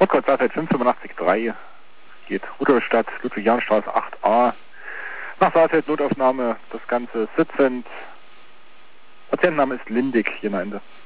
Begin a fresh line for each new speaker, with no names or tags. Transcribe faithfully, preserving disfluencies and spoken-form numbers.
Rückwärts Saalfeld fünf fünfundachtzig drei. Geht Rudolstadt, Ludwig-Jahn-Straße acht a. Nach Saalfeld Notaufnahme, das Ganze sitzend. Patientenname ist Lindig, hier am Ende.